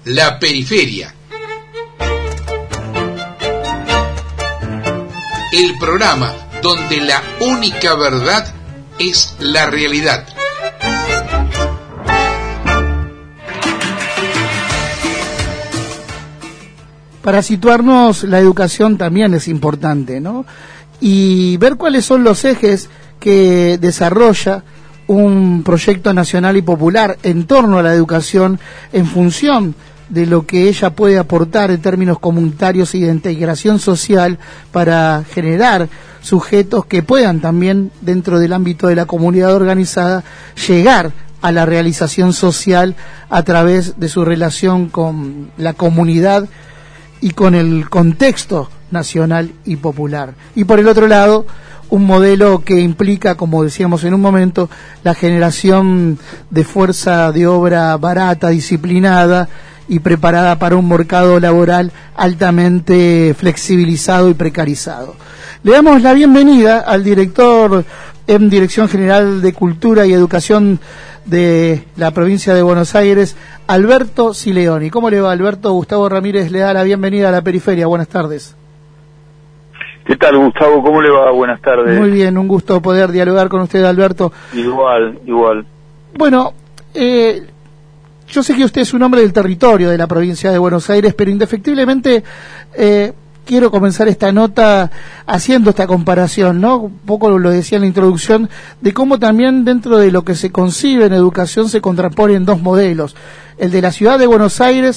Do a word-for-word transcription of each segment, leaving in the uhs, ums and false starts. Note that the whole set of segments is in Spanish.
La Periferia. El programa donde la única verdad es la realidad. Para situarnos, la educación también es importante, ¿no? Y ver cuáles son los ejes que desarrolla un proyecto nacional y popular en torno a la educación en función de lo que ella puede aportar en términos comunitarios y de integración social para generar sujetos que puedan también, dentro del ámbito de la comunidad organizada, llegar a la realización social a través de su relación con la comunidad y con el contexto nacional y popular. Y por el otro lado, un modelo que implica, como decíamos en un momento, la generación de fuerza de obra barata, disciplinada y preparada para un mercado laboral altamente flexibilizado y precarizado. Le damos la bienvenida al director en Dirección General de Cultura y Educación de la provincia de Buenos Aires, Alberto Sileoni. ¿Cómo le va, Alberto? Gustavo Ramírez le da la bienvenida a La Periferia. Buenas tardes. ¿Qué tal, Gustavo? ¿Cómo le va? Buenas tardes. Muy bien, un gusto poder dialogar con usted, Alberto. Igual, igual. Bueno, eh, yo sé que usted es un hombre del territorio de la provincia de Buenos Aires, pero indefectiblemente eh, quiero comenzar esta nota haciendo esta comparación, ¿no? Un poco lo decía en la introducción, de cómo también dentro de lo que se concibe en educación se contraponen dos modelos. El de la ciudad de Buenos Aires,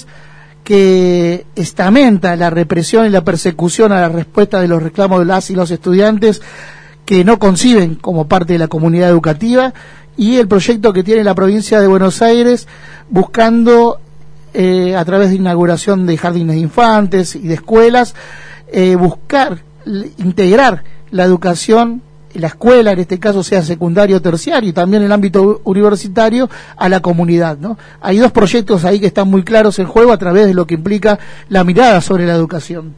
que estamenta la represión y la persecución a la respuesta de los reclamos de las y los estudiantes que no conciben como parte de la comunidad educativa, y el proyecto que tiene la provincia de Buenos Aires buscando, eh, a través de inauguración de jardines de infantes y de escuelas, eh, buscar integrar la educación, la escuela, en este caso sea secundario o terciario, y también el ámbito universitario, a la comunidad, ¿no? Hay dos proyectos ahí que están muy claros en juego a través de lo que implica la mirada sobre la educación.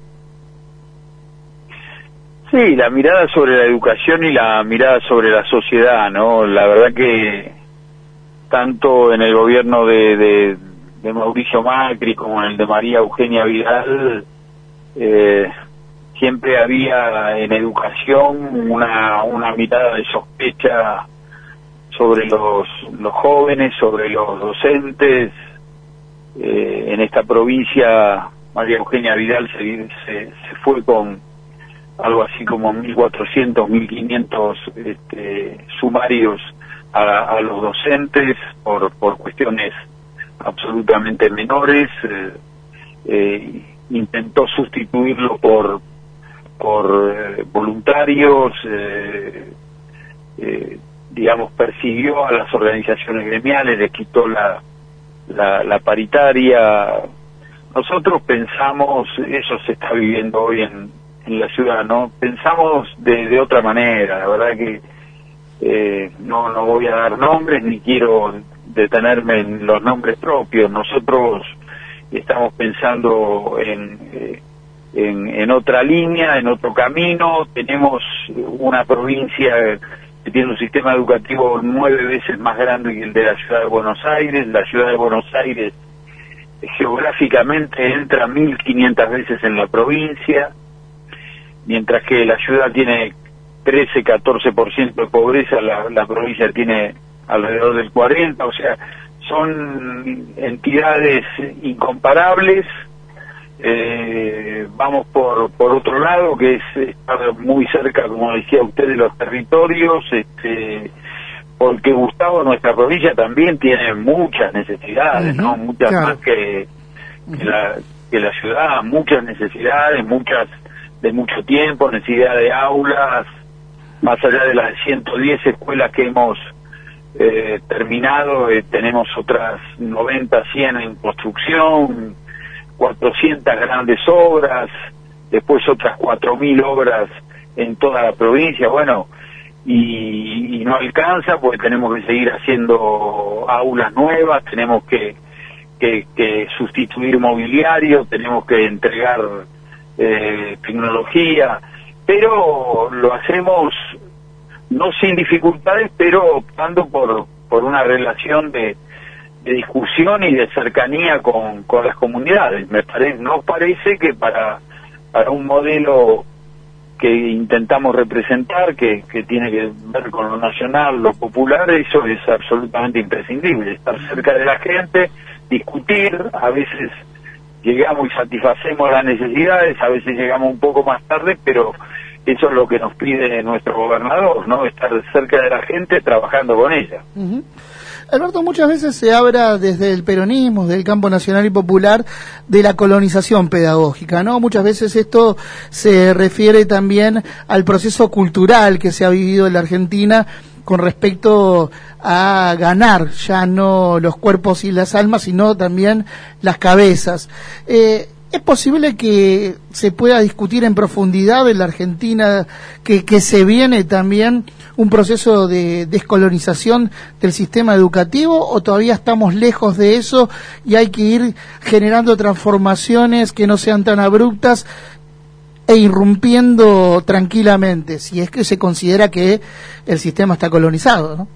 Sí, la mirada sobre la educación y la mirada sobre la sociedad, ¿no? La verdad que tanto en el gobierno de, de, de Mauricio Macri como en el de María Eugenia Vidal, eh, siempre había en educación una, una mirada de sospecha sobre los, los jóvenes, sobre los docentes. Eh, en esta provincia, María Eugenia Vidal se, se, se fue con algo así como mil cuatrocientos, mil quinientos este, sumarios a, a los docentes por, por cuestiones absolutamente menores. Eh, eh, intentó sustituirlo por por eh, voluntarios, eh, eh, digamos, persiguió a las organizaciones gremiales, les quitó la, la, la paritaria. Nosotros pensamos, eso se está viviendo hoy en, en la ciudad, ¿no? Pensamos de, de otra manera, la verdad que eh, no, no voy a dar nombres, ni quiero detenerme en los nombres propios. Nosotros estamos pensando en... Eh, En, en otra línea, en otro camino. Tenemos una provincia que tiene un sistema educativo nueve veces más grande que el de la ciudad de Buenos Aires. La ciudad de Buenos Aires geográficamente entra mil quinientas veces en la provincia, mientras que la ciudad tiene trece, catorce por ciento de pobreza, la, la provincia tiene alrededor del cuarenta por ciento, o sea, son entidades incomparables. Eh, vamos por por otro lado, que es estar muy cerca, como decía usted, de los territorios, este, porque Gustavo, nuestra provincia también tiene muchas necesidades, uh-huh, ¿no? Muchas claro. más que, que, uh-huh. la, que la ciudad, muchas necesidades, muchas de mucho tiempo, necesidad de aulas, más allá de las ciento diez escuelas que hemos eh, terminado, eh, tenemos otras noventa, cien en construcción, cuatrocientas grandes obras, después otras cuatro mil obras en toda la provincia, bueno, y, y no alcanza porque tenemos que seguir haciendo aulas nuevas, tenemos que, que, que sustituir mobiliario, tenemos que entregar eh, tecnología, pero lo hacemos no sin dificultades, pero optando por, por una relación de de discusión y de cercanía con, con las comunidades. Me parece, nos parece que para, para un modelo que intentamos representar, que, que tiene que ver con lo nacional, lo popular, eso es absolutamente imprescindible, estar cerca de la gente, discutir, a veces llegamos y satisfacemos las necesidades, a veces llegamos un poco más tarde, pero eso es lo que nos pide nuestro gobernador, ¿no? Estar cerca de la gente, trabajando con ella. Uh-huh. Alberto, muchas veces se habla desde el peronismo, del campo nacional y popular, de la colonización pedagógica, ¿no? Muchas veces esto se refiere también al proceso cultural que se ha vivido en la Argentina con respecto a ganar ya no los cuerpos y las almas, sino también las cabezas. Eh, ¿Es posible que se pueda discutir en profundidad en la Argentina que, que se viene también un proceso de descolonización del sistema educativo, o todavía estamos lejos de eso y hay que ir generando transformaciones que no sean tan abruptas e irrumpiendo tranquilamente, si es que se considera que el sistema está colonizado, ¿no?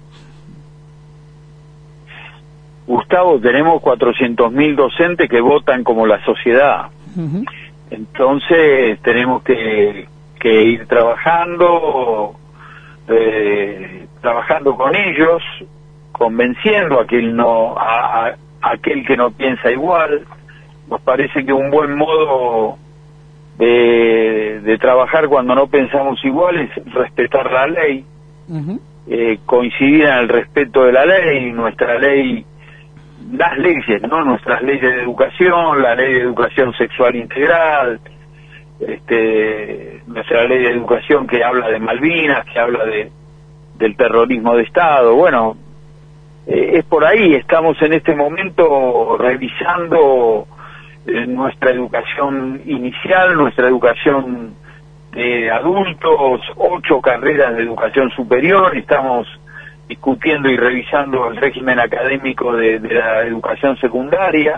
Gustavo, tenemos cuatrocientos mil docentes que votan como la sociedad. Uh-huh. Entonces tenemos que, que ir trabajando, eh, trabajando con ellos, convenciendo a aquel, no, a, a, a aquel que no piensa igual. Nos parece que un buen modo de, de trabajar cuando no pensamos igual es respetar la ley, uh-huh. eh, coincidir en el respeto de la ley, nuestra ley, las leyes, ¿no? Nuestras leyes de educación, la ley de educación sexual integral, este, nuestra ley de educación que habla de Malvinas, que habla de del terrorismo de Estado. Bueno, eh, es por ahí, estamos en este momento revisando eh, nuestra educación inicial, nuestra educación de adultos, ocho carreras de educación superior, estamos discutiendo y revisando el régimen académico de, de la educación secundaria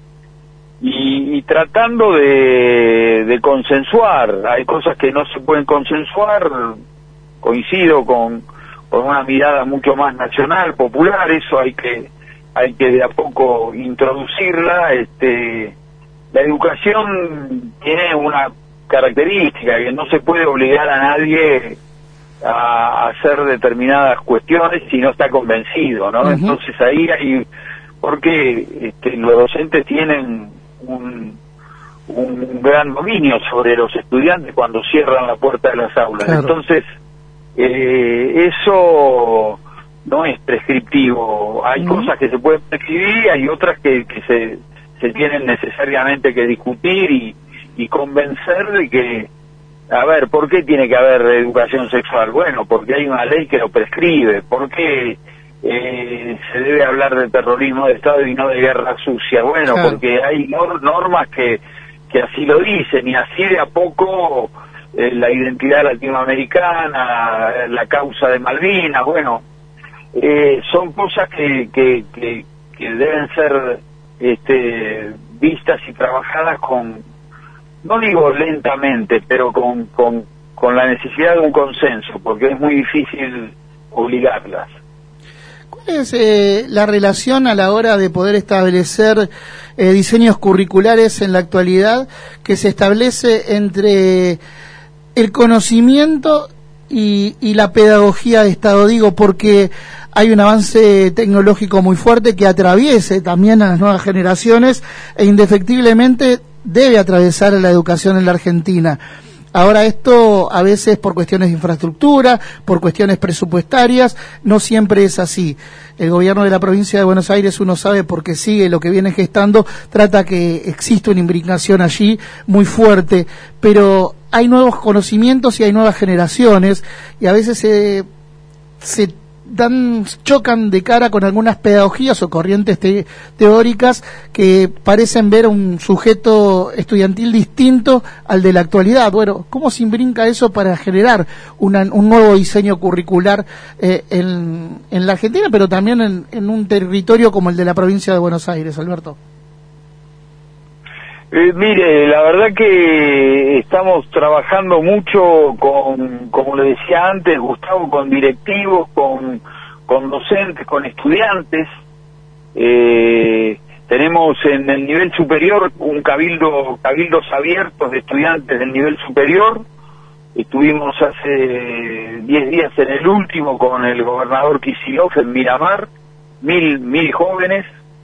y, y tratando de, de consensuar. Hay cosas que no se pueden consensuar, coincido con, con una mirada mucho más nacional, popular, eso hay que hay que de a poco introducirla. Este, la educación tiene una característica, que no se puede obligar a nadie a hacer determinadas cuestiones si no está convencido, ¿no? Uh-huh. Entonces ahí hay, porque este, los docentes tienen un, un gran dominio sobre los estudiantes cuando cierran la puerta de las aulas. Claro. Entonces eh, eso no es prescriptivo. Hay uh-huh. cosas que se pueden prescribir y hay otras que, que se, se tienen necesariamente que discutir y, y convencer de que, a ver, ¿por qué tiene que haber educación sexual? Bueno, porque hay una ley que lo prescribe. ¿Por qué eh, se debe hablar de terrorismo de Estado y no de guerra sucia? Bueno, claro. porque hay nor- normas que, que así lo dicen, y así de a poco eh, la identidad latinoamericana, la causa de Malvinas, bueno, eh, son cosas que, que, que, que deben ser este, vistas y trabajadas con, no digo lentamente, pero con, con, con la necesidad de un consenso, porque es muy difícil obligarlas. ¿Cuál es eh, la relación a la hora de poder establecer eh, diseños curriculares en la actualidad que se establece entre el conocimiento y, y la pedagogía de Estado? Digo, porque hay un avance tecnológico muy fuerte que atraviese también a las nuevas generaciones e indefectiblemente debe atravesar la educación en la Argentina. Ahora esto a veces por cuestiones de infraestructura, por cuestiones presupuestarias, no siempre es así. El gobierno de la provincia de Buenos Aires, uno sabe porque sigue lo que viene gestando, trata que existe una imbricación allí muy fuerte, pero hay nuevos conocimientos y hay nuevas generaciones y a veces se, se dan chocan de cara con algunas pedagogías o corrientes te, teóricas que parecen ver un sujeto estudiantil distinto al de la actualidad. Bueno, ¿cómo se imbrinca eso para generar una, un nuevo diseño curricular eh, en, en la Argentina, pero también en, en un territorio como el de la provincia de Buenos Aires, Alberto? Eh, mire, la verdad que estamos trabajando mucho con, como le decía antes, Gustavo, con directivos, con, con docentes, con estudiantes. Eh, tenemos en el nivel superior un cabildo, cabildos abiertos de estudiantes del nivel superior. Estuvimos hace diez días en el último con el gobernador Kicillof en Miramar, mil, mil jóvenes,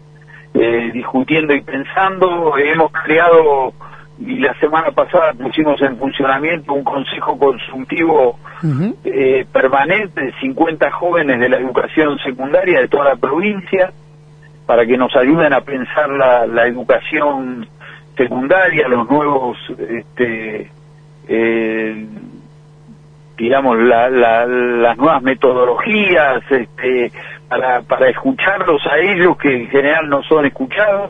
eh, discutiendo y pensando. Hemos creado, y la semana pasada pusimos en funcionamiento un consejo consultivo uh-huh. eh, permanente de cincuenta jóvenes de la educación secundaria de toda la provincia, para que nos ayuden a pensar la, la educación secundaria, los nuevos, este, eh, digamos, la, la, las nuevas metodologías, este, para, para escucharlos a ellos, que en general no son escuchados.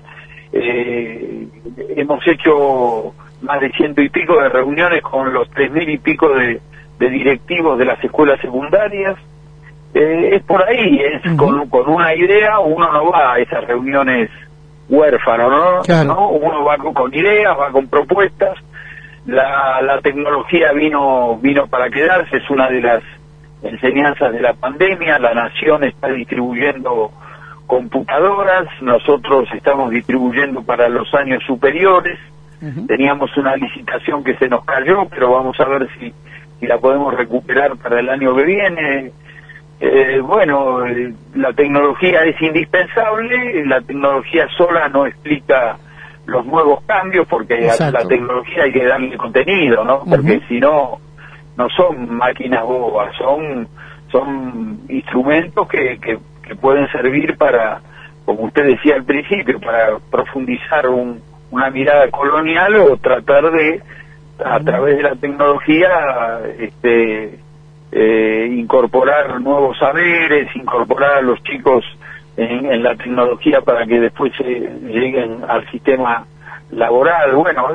Eh, hemos hecho más de ciento y pico de reuniones con los tres mil y pico de, de directivos de las escuelas secundarias. Eh, es por ahí, es uh-huh. con, con una idea. Uno no va a esas reuniones huérfano, ¿no? Claro. ¿no? Uno va con, con ideas, va con propuestas. La, la tecnología vino vino para quedarse, es una de las enseñanzas de la pandemia. La nación está distribuyendo computadoras, nosotros estamos distribuyendo para los años superiores. Uh-huh. Teníamos una licitación que se nos cayó, pero vamos a ver si, si la podemos recuperar para el año que viene. Eh, bueno, eh, la tecnología es indispensable, la tecnología sola no explica los nuevos cambios, porque a la tecnología hay que darle contenido, ¿no? Porque uh-huh. si no, no son máquinas bobas, son son instrumentos que, que, que pueden servir para, como usted decía al principio, para profundizar un, una mirada colonial, o tratar de, a uh-huh. través de la tecnología, este eh, incorporar nuevos saberes, incorporar a los chicos En, en la tecnología para que después se lleguen al sistema laboral. Bueno,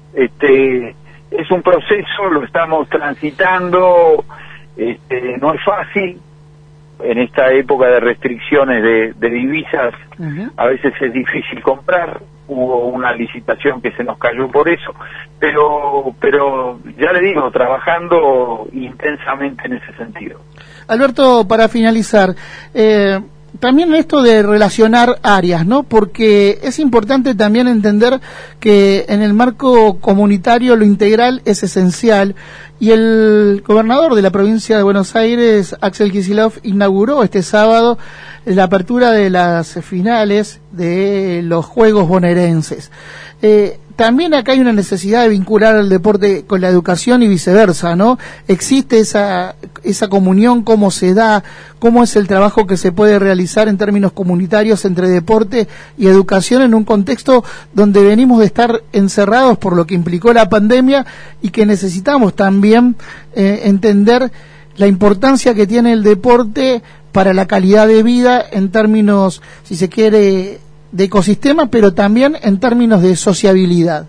este es un proceso, lo estamos transitando, este, no es fácil. En esta época de restricciones de, de divisas, uh-huh. a veces es difícil comprar. Hubo una licitación que se nos cayó por eso, pero pero ya le digo, trabajando intensamente en ese sentido. Alberto, para finalizar, eh, también esto de relacionar áreas, ¿no? Porque es importante también entender que en el marco comunitario lo integral es esencial, y el gobernador de la provincia de Buenos Aires, Axel Kicillof, inauguró este sábado la apertura de las finales de los Juegos Bonaerenses. Eh, también acá hay una necesidad de vincular el deporte con la educación y viceversa, ¿no? Existe esa esa comunión, cómo se da, cómo es el trabajo que se puede realizar en términos comunitarios entre deporte y educación en un contexto donde venimos de estar encerrados por lo que implicó la pandemia, y que necesitamos también eh, entender la importancia que tiene el deporte para la calidad de vida en términos, si se quiere, de ecosistema, pero también en términos de sociabilidad.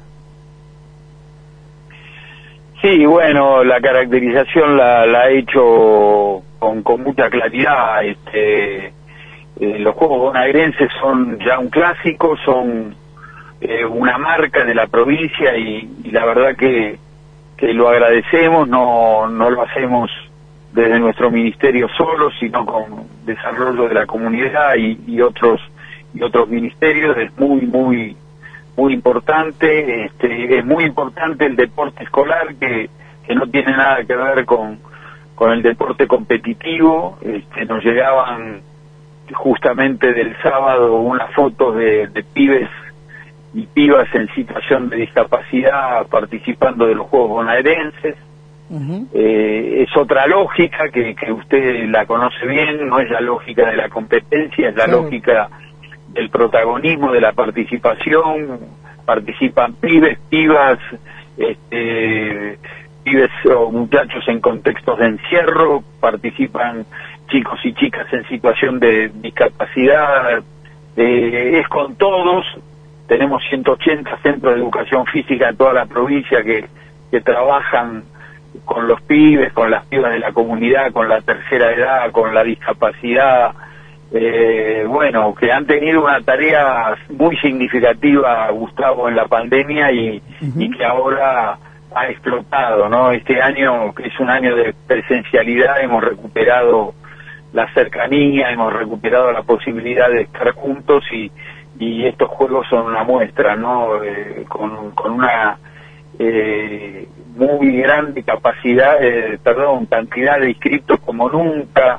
Sí, bueno, la caracterización la, la ha hecho con, con mucha claridad. Este, eh, los Juegos Bonaerenses son ya un clásico, son eh, una marca de la provincia, y, y la verdad que, que lo agradecemos. No, no lo hacemos desde nuestro ministerio solo, sino con desarrollo de la comunidad y, y otros y otros ministerios. Es muy muy muy importante. Este, es muy importante el deporte escolar, que, que no tiene nada que ver con con el deporte competitivo. Este, nos llegaban justamente del sábado unas fotos de, de pibes y pibas en situación de discapacidad participando de los Juegos Bonaerenses. Uh-huh. Eh, es otra lógica que, que usted la conoce bien, no es la lógica de la competencia, es la uh-huh. lógica del protagonismo, de la participación. Participan pibes, pibas, este, pibes o muchachos en contextos de encierro, participan chicos y chicas en situación de discapacidad. Eh, es con todos. Tenemos ciento ochenta centros de educación física en toda la provincia que, que trabajan con los pibes, con las pibas de la comunidad, con la tercera edad, con la discapacidad. Eh, bueno, que han tenido una tarea muy significativa, Gustavo, en la pandemia, y, uh-huh. y que ahora ha explotado, ¿no? Este año, que es un año de presencialidad, hemos recuperado la cercanía, hemos recuperado la posibilidad de estar juntos y, y estos juegos son una muestra, ¿no? Eh, con, con una eh, muy grande capacidad, eh, perdón, cantidad de inscriptos como nunca,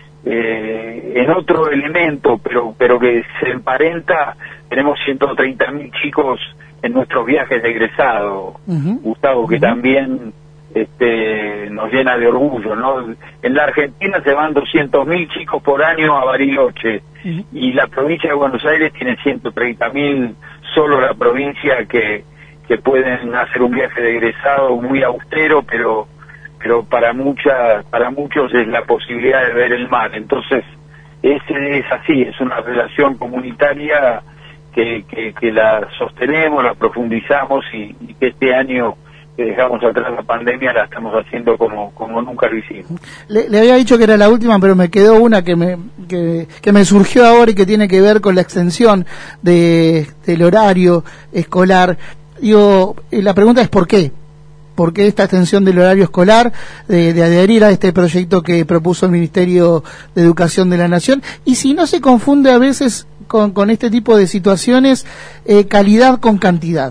eh, en otro elemento, pero pero que se emparenta, tenemos ciento treinta mil chicos en nuestros viajes de egresado, uh-huh. Gustavo, que uh-huh. también este, nos llena de orgullo, ¿no? En la Argentina se van doscientos mil chicos por año a Bariloche, uh-huh. y la provincia de Buenos Aires tiene ciento treinta mil, solo la provincia que, que pueden hacer un viaje de egresado muy austero, pero pero para muchas para muchos es la posibilidad de ver el mar. Entonces es, es así, es una relación comunitaria que, que, que la sostenemos, la profundizamos y, y que este año que dejamos atrás la pandemia la estamos haciendo como como nunca lo hicimos. Le, le había dicho que era la última, pero me quedó una que me que, que me surgió ahora y que tiene que ver con la extensión de del horario escolar. Digo, la pregunta es ¿por qué? ¿Por qué esta extensión del horario escolar, de, de adherir a este proyecto que propuso el Ministerio de Educación de la Nación? Y si no se confunde a veces con, con este tipo de situaciones, eh, calidad con cantidad.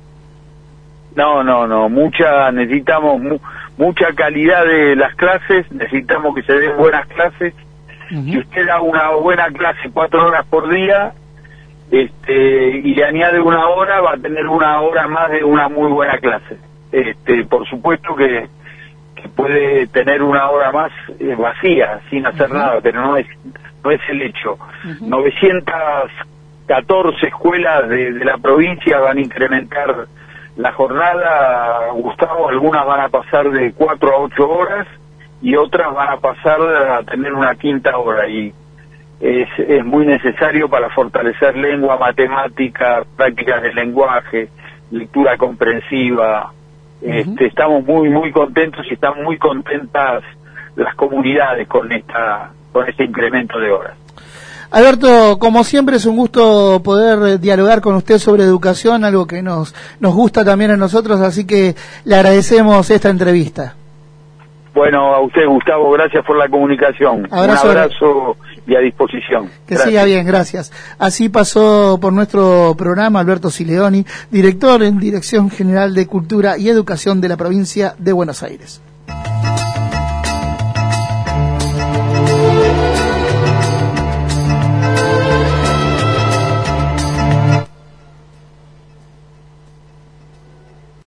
No, no, no, mucha, necesitamos mu, mucha calidad de las clases, necesitamos que se den buenas clases. Uh-huh. Si usted da una buena clase cuatro horas por día, este, y le añade una hora, va a tener una hora más de una muy buena clase. Este, por supuesto que, que puede tener una hora más eh, vacía, sin hacer uh-huh. nada, pero no es no es el hecho. Uh-huh. novecientas catorce escuelas de, de la provincia van a incrementar la jornada, Gustavo, algunas van a pasar de cuatro a ocho horas y otras van a pasar a tener una quinta hora, y es, es muy necesario para fortalecer lengua, matemática, prácticas del lenguaje, lectura comprensiva. Uh-huh. Este, estamos muy muy contentos y están muy contentas las comunidades con esta con este incremento de horas. Alberto, como siempre es un gusto poder dialogar con usted sobre educación, algo que nos nos gusta también a nosotros, así que le agradecemos esta entrevista. Bueno, a usted, Gustavo, gracias por la comunicación. Abrazo, un abrazo y a disposición. Que gracias. Siga bien, gracias. Así pasó por nuestro programa Alberto Sileoni, director en Dirección General de Cultura y Educación de la provincia de Buenos Aires.